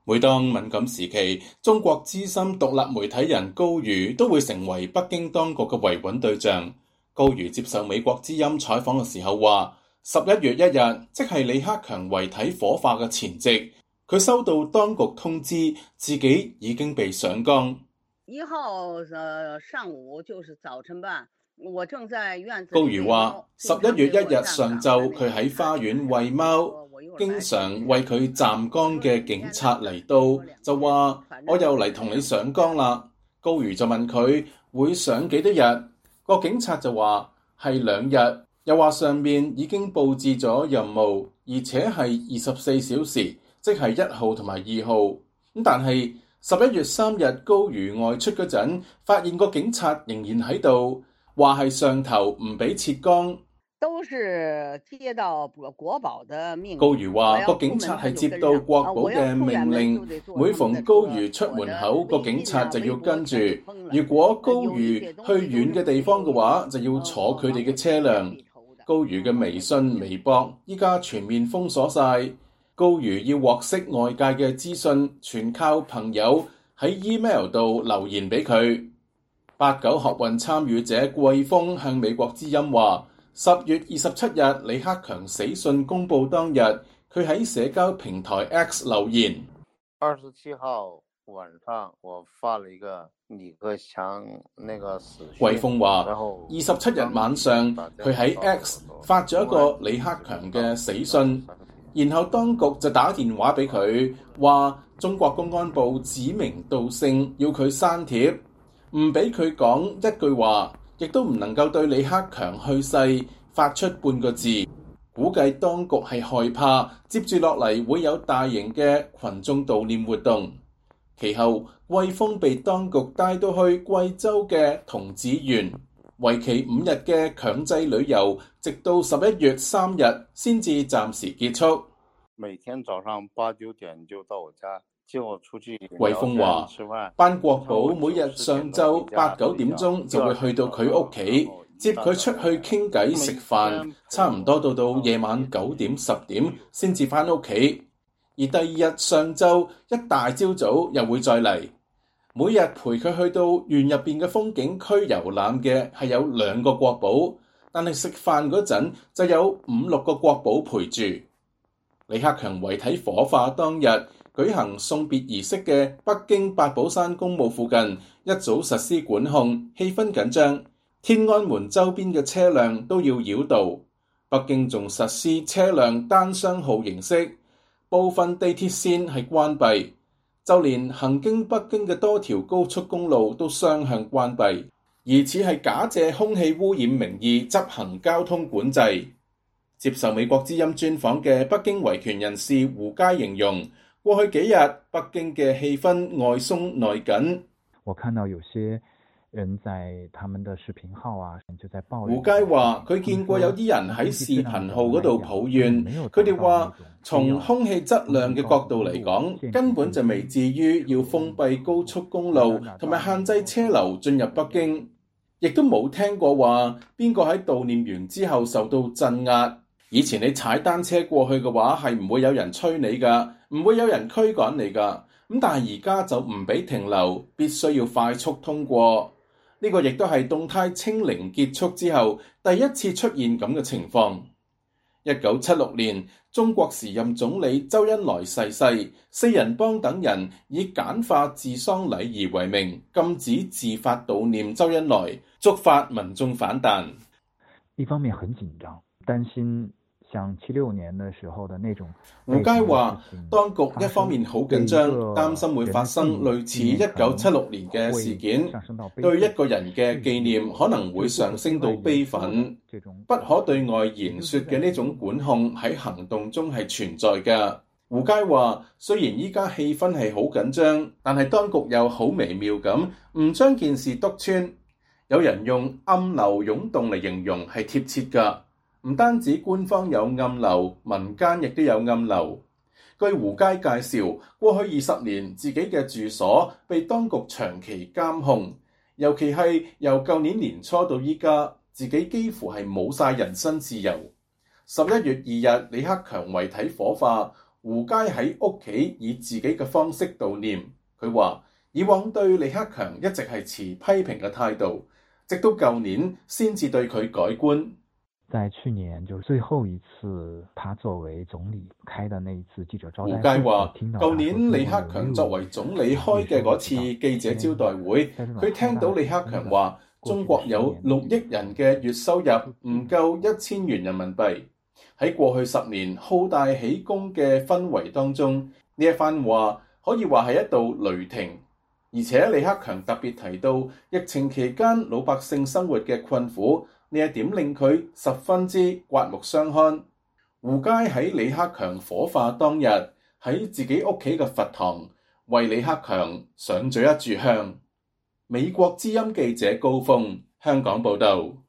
每當敏感時期，中國資深獨立媒體人高瑜都會成為北京當局嘅維穩對象。高瑜接受美國之音採訪嘅時候話，11月1日，即係李克強遺體火化嘅前夕，佢收到當局通知，自己已經被上崗。 1號上午就是早晨吧，我正在院子。 高瑜話，11月1日上晝，佢喺花園餵貓，經常為佢站崗嘅警察嚟到，就話我又嚟同你上崗啦。高瑜就問佢會上幾多日，個警察就話係2日，又話上面已經佈置咗任務，而且係24小時，即係1號同埋2號。咁但係11月3日高瑜外出嗰陣，發現個警察仍然喺度，話係上頭唔俾撤崗。 都是接到國保的命令。 高瑜話個警察係接到國保嘅命令，每逢高瑜出門口，個警察就要跟住。如果高瑜去遠嘅地方嘅話，就要坐佢哋嘅車輛。高瑜嘅微信、微博依家全面封鎖晒。高瑜要獲悉外界嘅資訊，全靠朋友喺 email 度留言俾佢。89學運參與者季峰向美國之音話，10月27日李克強死訊公布當日，佢喺社交平台 X 留言。 27號晚上我發了一個李克強那個死訊。 季峰話，27日晚上佢喺 X 發咗一個李克強嘅死訊，然後當局就打電話俾佢，話中國公安部指名道姓要佢刪帖，唔俾佢講一句話，亦都唔能夠對李克強去世發出半個字。估計當局係害怕接住落嚟會有大型嘅群眾悼念活動。其後季峰被當局帶到去貴州嘅桐梓園，為期5日嘅強制旅遊，直到11月3日先至暫時結束。 每天早上8、9點就到我家接我出去。 季峰話，班國保每日上晝8、9點鐘就會去到佢屋企，接佢出去傾偈食飯，差唔多到夜晚9點10點先至返屋企。而第2日上晝一大朝早又會再嚟，每日陪佢去到園入邊嘅風景區遊覽嘅係有2個國保，但係食飯嗰陣就有5、6個國保陪住。李克強遺體火化當日舉行送別儀式嘅北京八寶山公墓附近一早實施管控，氣氛緊張，天安門周邊嘅車輛都要繞道。北京仲實施車輛單雙號形式，部分地鐵線係關閉，就連行經北京嘅多條高速公路都雙向關閉，疑似係假借空氣污染名義執行交通管制。接受美國之音專訪嘅北京維權人士胡佳形容，過去幾日北京嘅氣氛外鬆內緊。 我看到有些人在他們的視頻號啊，就在抱怨。 胡佳話佢見過有啲人喺視頻號嗰度抱怨，佢哋話從空氣質量嘅角度嚟講，根本就未至於要封閉高速公路同埋限制車流進入北京，亦都冇聽過話邊個喺悼念完之後受到鎮壓。以前你踩單車過去嘅話，係唔會有人催你噶，唔會有人驅趕你噶。咁但係而家就唔俾停留，必須要快速通過。呢個亦都係動態清零結束之後第一次出現咁嘅情況。1976年，中國時任總理周恩來逝世，四人幫等人以簡化治喪禮儀為名，禁止自發悼念周恩來，觸發民眾反彈。 一方面很緊張，擔心像76年的時候的那種。 胡佳話，當局一方面好緊張，擔心會發生類似1976年嘅事件，對一個人嘅紀念可能會上升到悲憤，不可對外言說嘅呢種管控喺行動中係存在嘅。胡佳話，雖然依家氣氛係好緊張，但係當局又好微妙咁，唔將件事篤穿。有人用暗流湧動嚟形容係貼切㗎。唔單止官方有暗流，民間亦都有暗流。據胡佳介紹，過去20年自己嘅住所被當局長期監控，尤其係由舊年年初到依家，自己幾乎係冇晒人身自由。11月2日，李克強遺體火化， 胡佳喺屋企以自己嘅方式悼念。佢話以往對李克強一直係持批評嘅態度，直到舊年先至對佢改觀。 在去年就最後一次他作為總理開的那一次記者招待會， 胡佳話舊年李克強作為總理開嘅嗰次記者招待會，佢聽到李克強話中國有6億人嘅月收入唔夠1000元人民幣。喺過去10年好大喜功嘅氛圍當中，呢一番話可以話係一道雷霆。而且李克強特別提到疫情期間老百姓生活嘅困苦，呢一點令佢十分之刮目相看。胡佳喺李克強火化當日喺自己屋企嘅佛堂為李克強上咗一炷香。美國之音記者高峰香港報道。